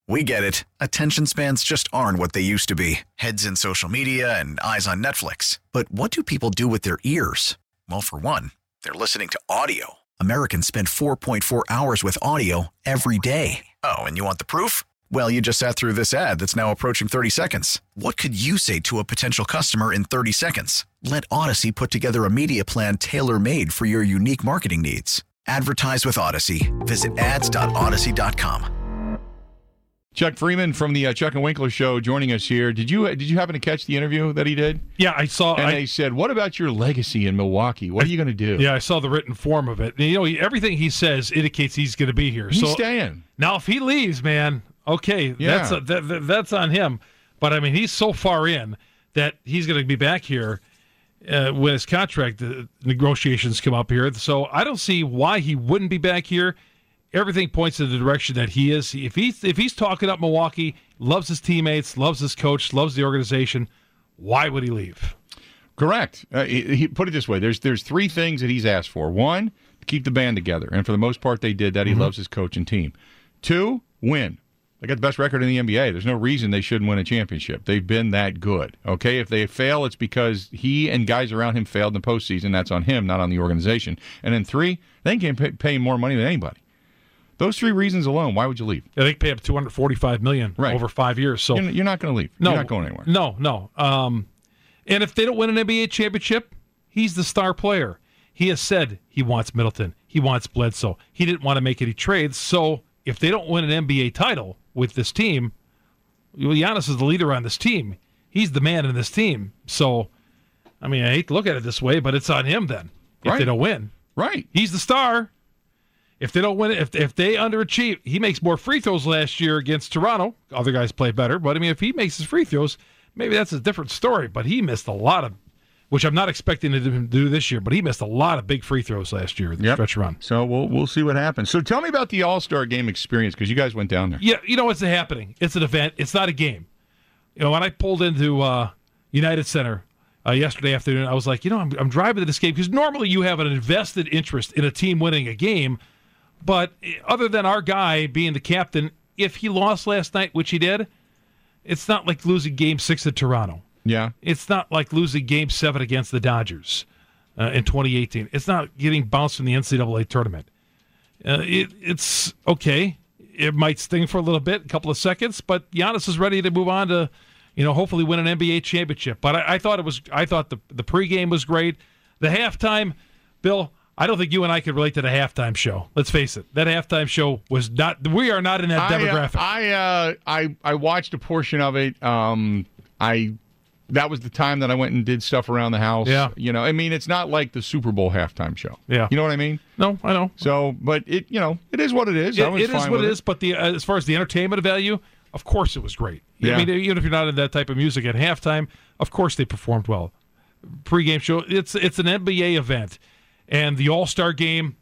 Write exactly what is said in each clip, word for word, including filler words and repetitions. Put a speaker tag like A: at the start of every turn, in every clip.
A: We get it. Attention spans just aren't what they used to be. Heads in social media and eyes on Netflix. But what do people do with their ears? Well, for one, they're listening to audio. Americans spend four point four hours with audio every day. Oh, and you want the proof? Well, you just sat through this ad that's now approaching thirty seconds. What could you say to a potential customer in thirty seconds? Let Odyssey put together a media plan tailor-made for your unique marketing needs. Advertise with Odyssey. Visit ads dot odyssey dot com.
B: Chuck Freeman from the uh, Chuck and Winkler Show joining us here. Did you did you happen to catch the interview that he did?
C: Yeah, I saw.
B: And
C: I,
B: they said, "What about your legacy in Milwaukee? What I, are you going to do?"
C: Yeah, I saw the written form of it. And, you know, he, everything he says indicates he's going to be here.
B: He's
C: so,
B: staying.
C: Now, if he leaves, man, okay,
B: Yeah.
C: that's a, that, that, that's on him. But I mean, he's so far in that he's going to be back here uh, when his contract uh, negotiations come up here. So I don't see why he wouldn't be back here. Everything points in the direction that he is. If he's if he's talking up Milwaukee, loves his teammates, loves his coach, loves the organization, why would he leave?
B: Correct. Uh, he, he put it this way: there's there's three things that he's asked for. One, to keep the band together, and for the most part, they did that. He mm-hmm. loves his coach and team. Two, win. They got the best record in the N B A. There's no reason they shouldn't win a championship. They've been that good. Okay, if they fail, it's because he and guys around him failed in the postseason. That's on him, not on the organization. And then three, they can pay, pay more money than anybody. Those three reasons alone, why would you leave?
C: Yeah, they pay up two hundred forty-five million dollars
B: right.
C: over five years. So
B: you're, you're not going to leave.
C: No,
B: you're not going anywhere.
C: No, no. Um, and if they don't win an N B A championship, he's the star player. He has said he wants Middleton. He wants Bledsoe. He didn't want to make any trades. So if they don't win an N B A title with this team, well, Giannis is the leader on this team. He's the man in this team. So, I mean, I hate to look at it this way, but it's on him then if
B: right.
C: they don't win.
B: Right.
C: He's the star. If they don't win it, if if they underachieve, he makes more free throws last year against Toronto. Other guys play better, but I mean, if he makes his free throws, maybe that's a different story. But he missed a lot of, which I'm not expecting him to do this year. But he missed a lot of big free throws last year. The
B: yep.
C: stretch run.
B: So we'll we'll see what happens. So tell me about the All-Star Game experience because you guys went down there.
C: Yeah, you know what's happening? It's an event. It's not a game. You know, when I pulled into uh, United Center uh, yesterday afternoon, I was like, you know, I'm I'm driving to this game because normally you have an invested interest in a team winning a game. But other than our guy being the captain, if he lost last night, which he did, it's not like losing Game Six at Toronto.
B: Yeah,
C: it's not like losing Game Seven against the Dodgers uh, in twenty eighteen. It's not getting bounced from the N C double A tournament. Uh, it, it's okay. It might sting for a little bit, a couple of seconds, but Giannis is ready to move on to, you know, hopefully win an N B A championship. But I, I thought it was. I thought the the pregame was great. The halftime, Bill. I don't think you and I could relate to the halftime show. Let's face it. That halftime show was not. We are not in that demographic.
B: I uh, I, uh, I I watched a portion of it. Um, I that was the time that I went and did stuff around the house.
C: Yeah.
B: You know, I mean, it's not like the Super Bowl halftime show.
C: Yeah.
B: You know what I mean?
C: No, I know.
B: So, but it, you know, it is what it is.
C: It,
B: I was
C: it is
B: fine
C: what
B: with
C: it is. But the uh, as far as the entertainment value, of course, it was great.
B: Yeah.
C: I mean, even if you're not in that type of music at halftime, of course they performed well. Pre-game show. It's it's an N B A event. And the All-Star Game,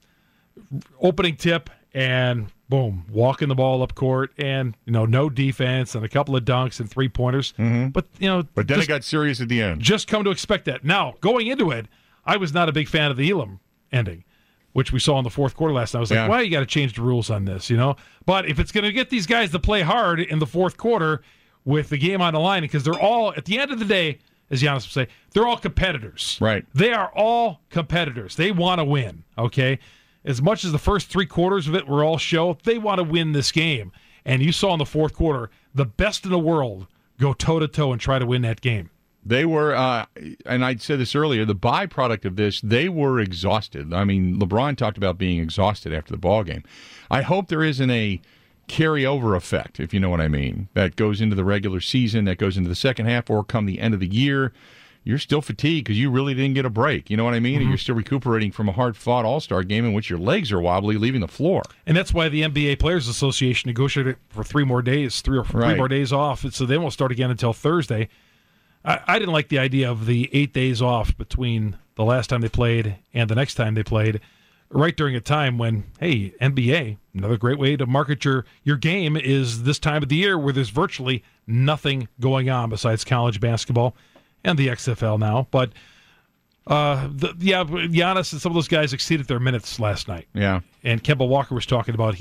C: opening tip, and boom, walking the ball up court, and you know, no defense, and a couple of dunks and three pointers.
B: Mm-hmm.
C: But you know,
B: but then
C: just,
B: it got serious at the end.
C: Just come to expect that. Now, going into it, I was not a big fan of the Elam ending, which we saw in the fourth quarter last night. I was like,
B: yeah.
C: why you got to change the rules on this? You know, but if it's going to get these guys to play hard in the fourth quarter with the game on the line, because they're all at the end of the day, as Giannis would say, they're all competitors.
B: Right.
C: They are all competitors. They want to win, okay? As much as the first three quarters of it were all show, they want to win this game. And you saw in the fourth quarter, the best in the world go toe-to-toe and try to win that game.
B: They were, uh, and I said this earlier, the byproduct of this, they were exhausted. I mean, LeBron talked about being exhausted after the ball game. I hope there isn't a carryover effect, if you know what I mean, that goes into the regular season, that goes into the second half, or come the end of the year, you're still fatigued because you really didn't get a break. You know what I mean? Mm-hmm. And you're still recuperating from a hard-fought All-Star game in which your legs are wobbly leaving the floor.
C: And that's why the N B A Players Association negotiated for three more days, three or three
B: right.
C: more days off, so they won't start again until Thursday. I, I didn't like the idea of the eight days off between the last time they played and the next time they played, right during a time when, hey, N B A, another great way to market your, your game is this time of the year where there's virtually nothing going on besides college basketball and the X F L now. But, uh, the, yeah, Giannis and some of those guys exceeded their minutes last night.
B: Yeah.
C: And Kemba Walker was talking about he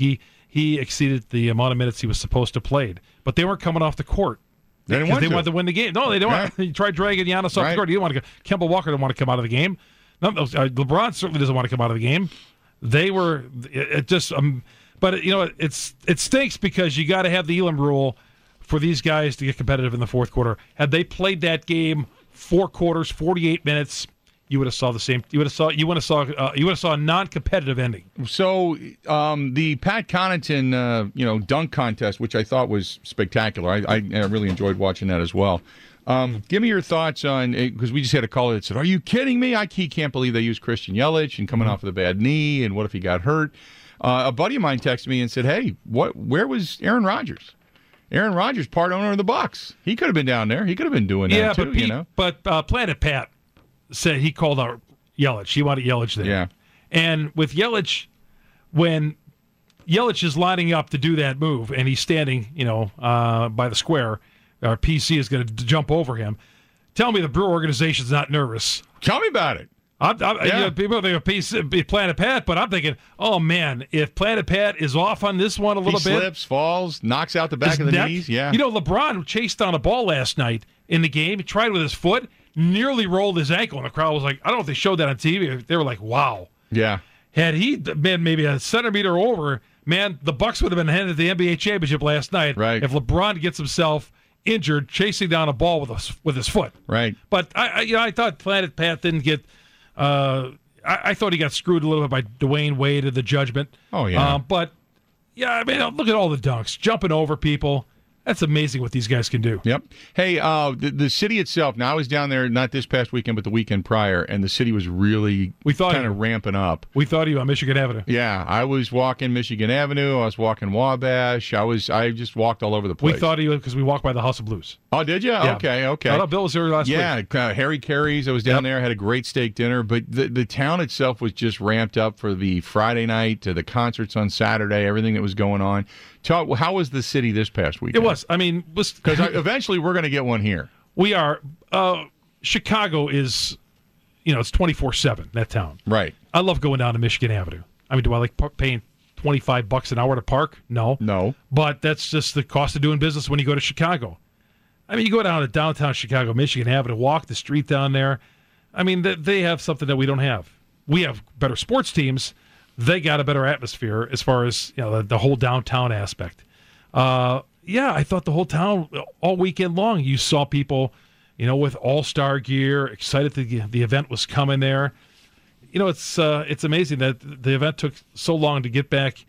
C: he exceeded the amount of minutes he was supposed to play. But they weren't coming off the court.
B: They didn't
C: Because
B: want
C: they
B: to.
C: wanted to win the game. No, they didn't
B: Right.
C: want to. He tried dragging Giannis off
B: Right.
C: the court. He didn't want to go. Kemba Walker didn't want to come out of the game. No, no, uh, LeBron certainly doesn't want to come out of the game. They were it, it just um, but it, you know it's it stinks because you got to have the Elam rule for these guys to get competitive in the fourth quarter. Had they played that game four quarters, forty-eight minutes, you would have saw the same. You would have saw you would have saw uh, you would have saw a non-competitive ending.
B: So um, the Pat Connaughton, uh, you know, dunk contest, which I thought was spectacular. I, I, I really enjoyed watching that as well. Um, give me your thoughts on because we just had a caller that said, "Are you kidding me? I he can't believe they used Christian Yelich and coming mm-hmm. off with a bad knee, and what if he got hurt?" Uh, a buddy of mine texted me and said, "Hey, what? Where was Aaron Rodgers? Aaron Rodgers, part owner of the Bucs. He could have been down there. He could have been doing
C: yeah,
B: that too.
C: but Pete,
B: you know,
C: but uh, Planet Pat said he called out Yelich. He wanted Yelich there.
B: Yeah,
C: and with Yelich, when Yelich is lining up to do that move, and he's standing, you know, uh, by the square, our P C is going to jump over him. Tell me the Brewer organization's not nervous.
B: Tell me about it.
C: I'm, I'm,
B: Yeah.
C: you know, people think of P C, Planet Pat, but I'm thinking, oh man, if Planet Pat is off on this one a little
B: he
C: bit,
B: slips, falls, knocks out the back
C: his
B: of the
C: neck-
B: knees. Yeah,
C: You know, LeBron chased down a ball last night in the game. He tried with his foot, nearly rolled his ankle, and the crowd was like, I don't know if they showed that on T V. They were like, wow.
B: yeah.
C: Had he been maybe a centimeter over, man, the Bucks would have been handed the N B A championship last night.
B: Right.
C: If LeBron gets himself injured chasing down a ball with a, with his foot.
B: Right.
C: But I, I, you know, I thought Planet Pat didn't get. Uh, I, I thought he got screwed a little bit by Dwayne Wade of the judgment.
B: Oh, yeah.
C: Uh, but yeah, I mean, look at all the dunks, jumping over people. That's amazing what these guys can do.
B: Yep. Hey, uh, the, the city itself. Now I was down there not this past weekend, but the weekend prior, and the city was really
C: We thought
B: kind
C: you-
B: of ramping up.
C: We thought of you on Michigan Avenue.
B: Yeah, I was walking Michigan Avenue. I was walking Wabash. I was. I just walked all over the place.
C: We thought of you because we walked by the House of Blues.
B: Oh, did you?
C: Yeah.
B: Okay. Okay.
C: I thought Bill was there last week.
B: Yeah, uh, Harry Carey's. I was down
C: Yep.
B: there. Had a great steak dinner. But the the town itself was just ramped up for the Friday night to the concerts on Saturday. Everything that was going on. Talk, how was the city this past weekend?
C: It was. I mean, was
B: because eventually we're going to get one here.
C: We are. Uh, Chicago is, you know, it's twenty-four seven, that town.
B: Right.
C: I love going down to Michigan Avenue. I mean, do I like par- paying twenty-five bucks an hour to park? No.
B: No.
C: But that's just the cost of doing business when you go to Chicago. I mean, you go down to downtown Chicago, Michigan Avenue, walk the street down there. I mean, th- they have something that we don't have. We have better sports teams. They got a better atmosphere as far as, you know, the, the whole downtown aspect. Uh, yeah, I thought the whole town, all weekend long, you saw people, you know, with all-star gear, excited that the, the event was coming there. You know, it's uh, it's amazing that the event took so long to get back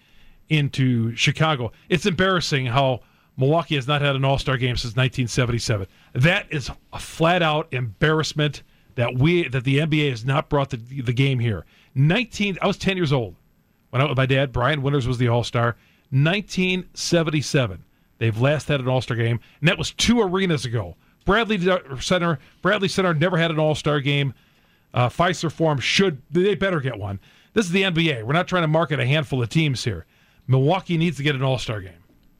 C: into Chicago. It's embarrassing how Milwaukee has not had an all-star game since nineteen seventy-seven. That is a flat-out embarrassment that we that the N B A has not brought the the game here. nineteen I was ten years old when I went with my dad. Brian Winters was the all-star. nineteen seventy-seven. They've last had an all-star game, and that was two arenas ago. Bradley Center, Bradley Center never had an all-star game. Uh, Fiserv Forum should, they better get one. This is the N B A. We're not trying to market a handful of teams here. Milwaukee needs to get an all-star game.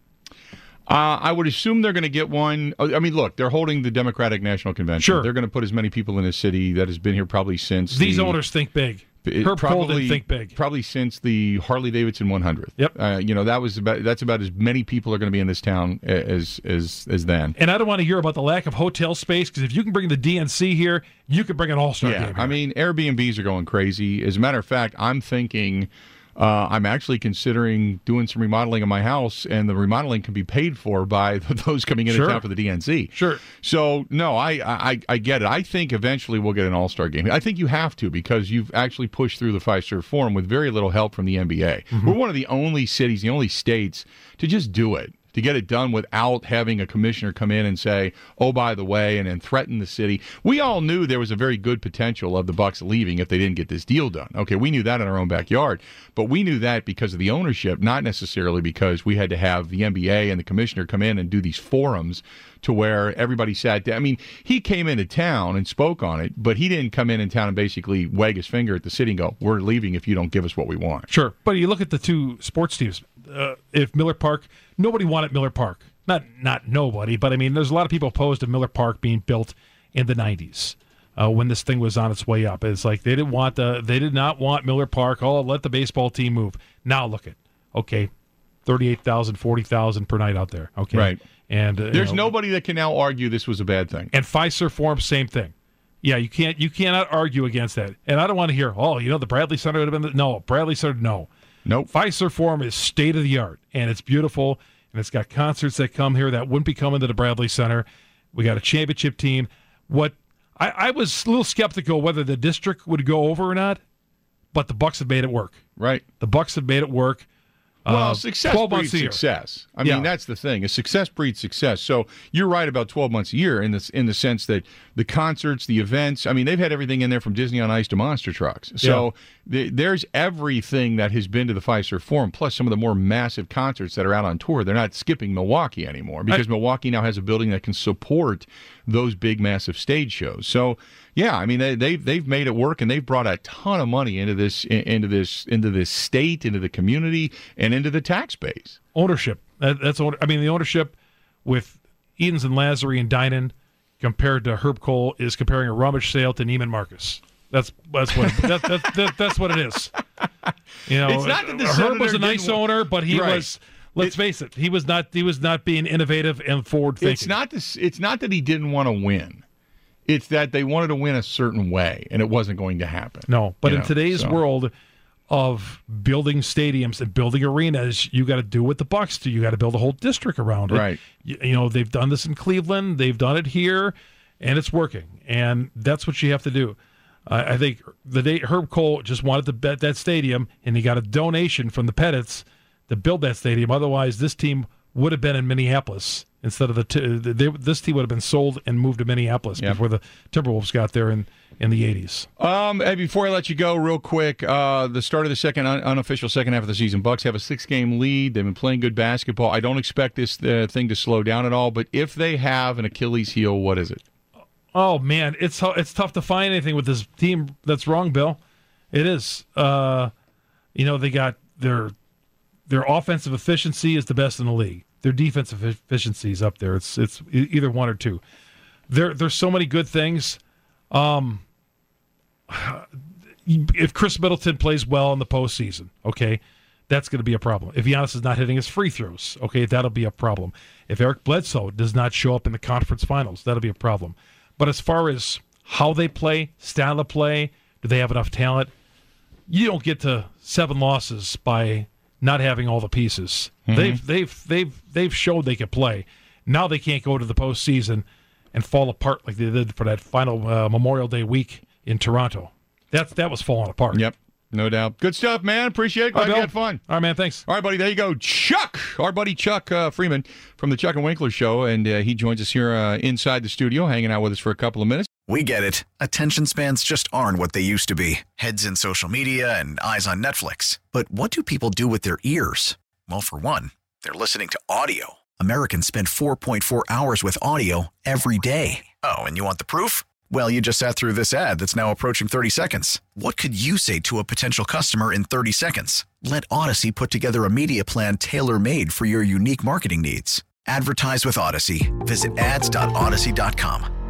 B: Uh, I would assume they're going to get one. I mean, look, they're holding the Democratic National Convention.
C: Sure.
B: They're going to put as many people in the city that has been here probably since
C: These
B: the,
C: owners think big.
B: It
C: Herb Cole
B: probably,
C: didn't think big.
B: Probably since the Harley Davidson one hundredth.
C: Yep.
B: Uh, you know, that was about that's about as many people are going to be in this town as as as then.
C: And I don't want to hear about the lack of hotel space, because if you can bring the D N C here, you can bring an all-star
B: Yeah,
C: game here.
B: I mean, Airbnbs are going crazy. As a matter of fact, I'm thinking. Uh, I'm actually considering doing some remodeling of my house, and the remodeling can be paid for by those coming into
C: Sure.
B: town for the D N C.
C: Sure.
B: So, no, I, I I get it. I think eventually we'll get an all-star game. I think you have to, because you've actually pushed through the Fiserv Forum with very little help from the N B A.
C: Mm-hmm.
B: We're one of the only cities, the only states to just do it, to get it done without having a commissioner come in and say, oh, by the way, and then threaten the city. We all knew there was a very good potential of the Bucks leaving if they didn't get this deal done. Okay, we knew that in our own backyard, but we knew that because of the ownership, not necessarily because we had to have the N B A and the commissioner come in and do these forums to where everybody sat down. I mean, he came into town and spoke on it, but he didn't come in in town and basically wag his finger at the city and go, we're leaving if you don't give us what we want.
C: Sure. But you look at the two sports teams. Uh, if Miller Park, nobody wanted Miller Park. Not not nobody, but I mean, there's a lot of people opposed to Miller Park being built in the nineties uh, when this thing was on its way up. It's like they didn't want the, they did not want Miller Park. Oh, let the baseball team move. Now look at, okay, thirty-eight thousand, forty thousand per night out there. Okay,
B: Right.
C: And uh,
B: There's
C: you know,
B: nobody that can now argue this was a bad thing.
C: And Fiserv Forum, same thing. Yeah, you can't you cannot argue against that. And I don't want to hear, oh, you know, the Bradley Center would have been the, no, Bradley Center, no.
B: Nope.
C: Fiserv Forum is state of the art, and it's beautiful, and it's got concerts that come here that wouldn't be coming to the Bradley Center. We got a championship team. What I, I was a little skeptical whether the district would go over or not, but the Bucks have made it work.
B: Right.
C: The Bucks have made it work.
B: Well,
C: Uh,
B: success
C: twelve
B: breeds
C: months a year.
B: success. I
C: Yeah.
B: mean, that's the thing. A success breeds success. So you're right about twelve months a year in this in the sense that the concerts, the events. I mean, they've had everything in there from Disney on Ice to monster trucks. So the, there's everything that has been to the Fiserv Forum, plus some of the more massive concerts that are out on tour. They're not skipping Milwaukee anymore because I, Milwaukee now has a building that can support those big, massive stage shows. So. Yeah, I mean they they've they've made it work, and they've brought a ton of money into this into this into this state, into the community, and into the tax base.
C: Ownership. That, that's I mean the ownership with Edens and Lazary and Dinan compared to Herb Cole is comparing a rummage sale to Neiman Marcus. That's that's what that, that, that, that's what it is. You know,
B: it's not that the
C: Herb was a
B: Senator
C: nice
B: didn't-
C: owner, but he
B: Right.
C: was. Let's
B: It-
C: face it, he was not. He was not being innovative and forward thinking.
B: It's not this. It's not that he didn't want to win. It's that they wanted to win a certain way, and it wasn't going to happen.
C: No, but
B: You
C: in
B: know,
C: today's
B: so.
C: world of building stadiums and building arenas, you got to do what the Bucks do. You got to build a whole district around it.
B: Right.
C: You, you know, they've done this in Cleveland. They've done it here, and it's working. And that's what you have to do. Uh, I think the day Herb Cole just wanted to bet that stadium, and he got a donation from the Pettits to build that stadium. Otherwise, this team would have been in Minneapolis instead of the t- they, this team would have been sold and moved to Minneapolis
B: Yep.
C: before the Timberwolves got there in, in the eighties.
B: Um, and before I let you go, real quick, uh, the start of the second un- unofficial second half of the season, Bucks have a six-game lead. They've been playing good basketball. I don't expect this uh, thing to slow down at all. But if they have an Achilles heel, what is it?
C: Oh man, it's hu- it's tough to find anything with this team that's wrong, Bill. It is. Uh, you know, they got their their offensive efficiency is the best in the league. Their defensive efficiency is up there. It's it's e- either one or two. There there's so many good things. Um, if Chris Middleton plays well in the postseason, okay, that's going to be a problem. If Giannis is not hitting his free throws, okay, that'll be a problem. If Eric Bledsoe does not show up in the conference finals, that'll be a problem. But as far as how they play, style of play, do they have enough talent? You don't get to seven losses by not having all the pieces. Mm-hmm. They've they've they've they've showed they can play. Now they can't go to the postseason and fall apart like they did for that final uh, Memorial Day week in Toronto. That's that was falling apart.
B: Yep, no doubt. Good stuff, man. Appreciate it.
C: All
B: Glad
C: right,
B: you
C: Bill.
B: had fun.
C: All right, man. Thanks.
B: All right, buddy. There you go. Chuck, our buddy Chuck uh, Freeman from the Chuck and Winkler Show, and uh, he joins us here uh, inside the studio, hanging out with us for a couple of minutes.
A: We get it. Attention spans just aren't what they used to be. Heads in social media and eyes on Netflix. But what do people do with their ears? Well, for one, they're listening to audio. Americans spend four point four hours with audio every day. Oh, and you want the proof? Well, you just sat through this ad that's now approaching thirty seconds. What could you say to a potential customer in thirty seconds? Let Odyssey put together a media plan tailor-made for your unique marketing needs. Advertise with Odyssey. Visit ads dot odyssey dot com.